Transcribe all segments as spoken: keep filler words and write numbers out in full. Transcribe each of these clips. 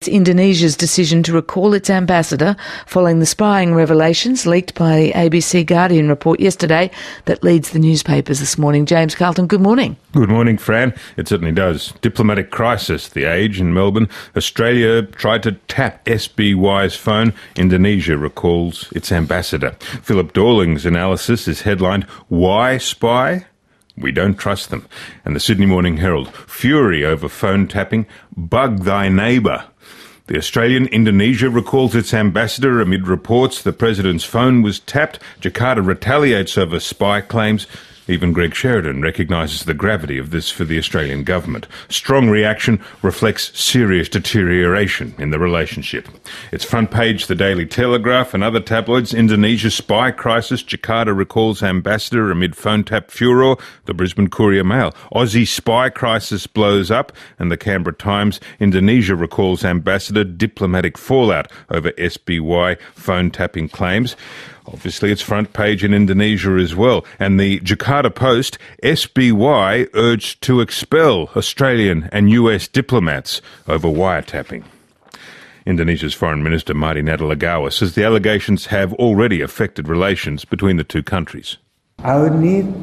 Indonesia's decision to recall its ambassador following the spying revelations leaked by the A B C Guardian report yesterday that leads the newspapers this morning. James Carlton, good morning. Good morning, Fran. It certainly does. Diplomatic crisis, The Age in Melbourne. Australia tried to tap S B Y's phone. Indonesia recalls its ambassador. Philip Dorling's analysis is headlined, Why Spy? We don't trust them. And the Sydney Morning Herald, fury over phone tapping, bug thy neighbour. The Australian Indonesia recalls its ambassador amid reports the president's phone was tapped. Jakarta retaliates over spy claims. Even Greg Sheridan recognises the gravity of this for the Australian government. Strong reaction reflects serious deterioration in the relationship. Its front page, The Daily Telegraph and other tabloids, Indonesia spy crisis, Jakarta recalls ambassador amid phone tap furor, the Brisbane Courier Mail. Aussie spy crisis blows up, and the Canberra Times, Indonesia recalls ambassador, diplomatic fallout over S B Y phone tapping claims. Obviously, it's front page in Indonesia as well. And the Jakarta Post, S B Y urged to expel Australian and U S diplomats over wiretapping. Indonesia's Foreign Minister Marty Natalegawa says the allegations have already affected relations between the two countries. I would need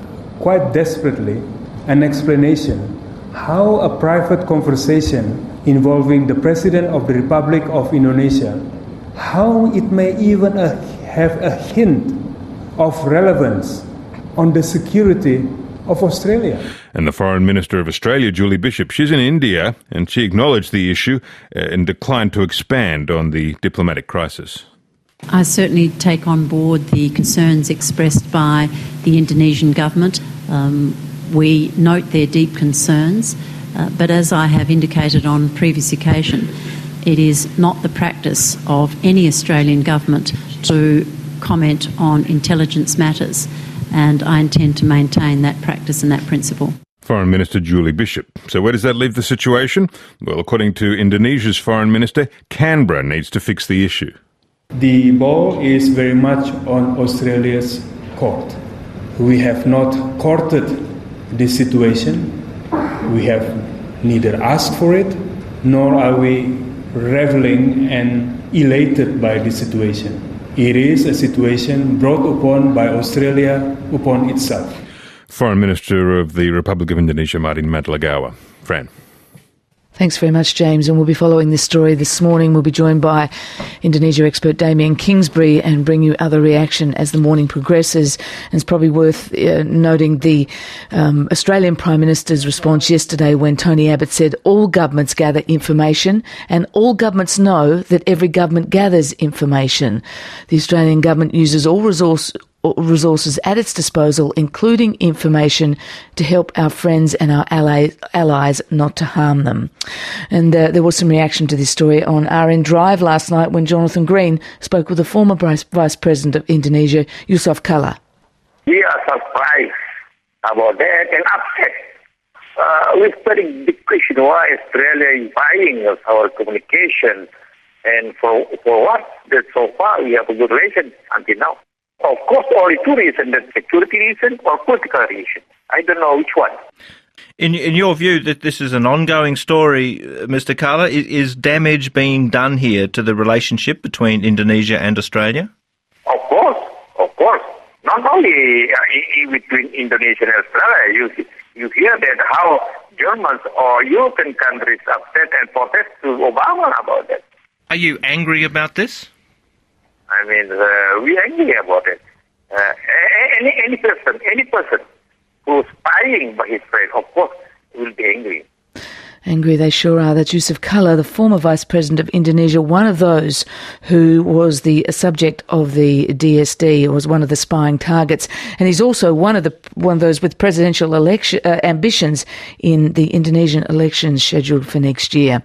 quite desperately an explanation how a private conversation involving the President of the Republic of Indonesia, how it may even uh, have a hint of relevance on the security of Australia. And the Foreign Minister of Australia, Julie Bishop, she's in India, and she acknowledged the issue uh, and declined to expand on the diplomatic crisis. I certainly take on board the concerns expressed by the Indonesian government. Um, we note their deep concerns, uh, but as I have indicated on previous occasion, it is not the practice of any Australian government to comment on intelligence matters, and I intend to maintain that practice and that principle. Foreign Minister Julie Bishop. So where does that leave the situation? Well, according to Indonesia's Foreign Minister, Canberra needs to fix the issue. The ball is very much on Australia's court. We have not courted this situation. We have neither asked for it, nor are we reveling and elated by this situation. It is a situation brought upon by Australia upon itself. Foreign Minister of the Republic of Indonesia, Marty Natalegawa. Fran. Thanks very much, James. And we'll be following this story this morning. We'll be joined by Indonesia expert Damien Kingsbury and bring you other reaction as the morning progresses. And it's probably worth uh, noting the um, Australian Prime Minister's response yesterday when Tony Abbott said all governments gather information and all governments know that every government gathers information. The Australian government uses all resource resources at its disposal, including information, to help our friends and our allies, allies not to harm them. And uh, there was some reaction to this story on R N Drive last night when Jonathan Green spoke with the former Vice, Vice President of Indonesia, Yusuf Kalla. We are surprised about that and upset. Uh, with very big question why Australia is buying our communication, and for, for what? That so far we have a good relation until now. Of course, only two reasons, the security reason or political reason. I don't know which one. In in your view, that this is an ongoing story, Mister Kalla, is, is damage being done here to the relationship between Indonesia and Australia? Of course, of course. Not only uh, between Indonesia and Australia. You, you hear that how Germans or European countries upset and protest to Obama about that. Are you angry about this? I mean, uh, we are angry about it. Uh, any any person, any person who's spying by his friend, of course, will be angry. Angry they sure are. That's Yusuf Kalla, the former Vice President of Indonesia, one of those who was the subject of the D S D, was one of the spying targets. And he's also one of the one of those with presidential election uh, ambitions in the Indonesian elections scheduled for next year.